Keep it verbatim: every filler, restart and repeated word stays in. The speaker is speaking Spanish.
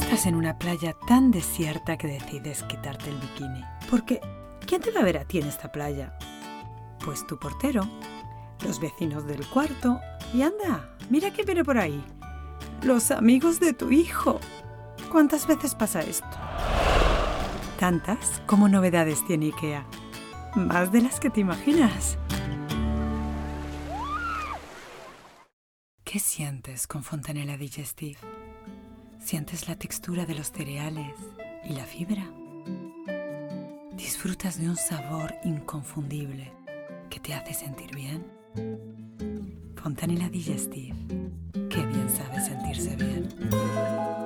Estás en una playa tan desierta que decides quitarte el bikini. Porque, ¿quién te va a ver a ti en esta playa? Pues tu portero, los vecinos del cuarto y anda, mira que viene por ahí. Los amigos de tu hijo. ¿Cuántas veces pasa esto? Tantas como novedades tiene IKEA. Más de las que te imaginas. ¿Qué sientes con Fontanella Digestive? ¿Sientes la textura de los cereales y la fibra? ¿Disfrutas de un sabor inconfundible que te hace sentir bien? Fontanella Digestive. Qué bien sabe sentirse bien.